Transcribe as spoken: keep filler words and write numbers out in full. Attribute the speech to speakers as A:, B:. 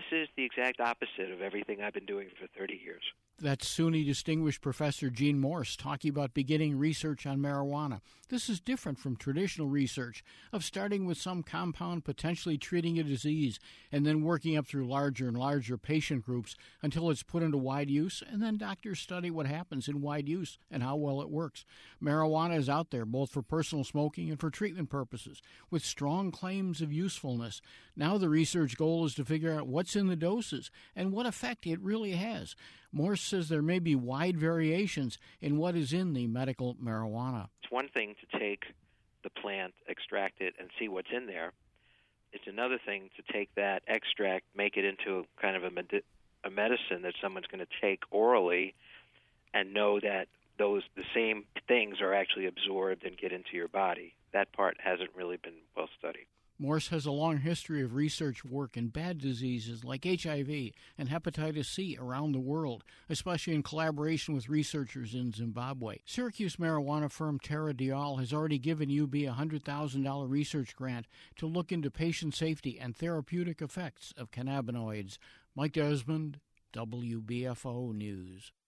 A: this is the exact opposite of everything I've been doing for thirty years.
B: That's S U N Y Distinguished Professor Gene Morse talking about beginning research on marijuana. This is different from traditional research of starting with some compound potentially treating a disease and then working up through larger and larger patient groups until it's put into wide use, and then doctors study what happens in wide use and how well it works. Marijuana is out there both for personal smoking and for treatment purposes with strong claims of usefulness. Now the research goal is to figure out what's in the doses and what effect it really has. Morse says there may be wide variations in what is in the medical marijuana.
A: It's one thing to take the plant, extract it, and see what's in there. It's another thing to take that extract, make it into kind of a, med- a medicine that someone's going to take orally and know that those the same things are actually absorbed and get into your body. That part hasn't really been well studied.
B: Morse has a long history of research work in bad diseases like H I V and hepatitis C around the world, especially in collaboration with researchers in Zimbabwe. Syracuse marijuana firm Terra Diol has already given U B a one hundred thousand dollars research grant to look into patient safety and therapeutic effects of cannabinoids. Mike Desmond, W B F O News.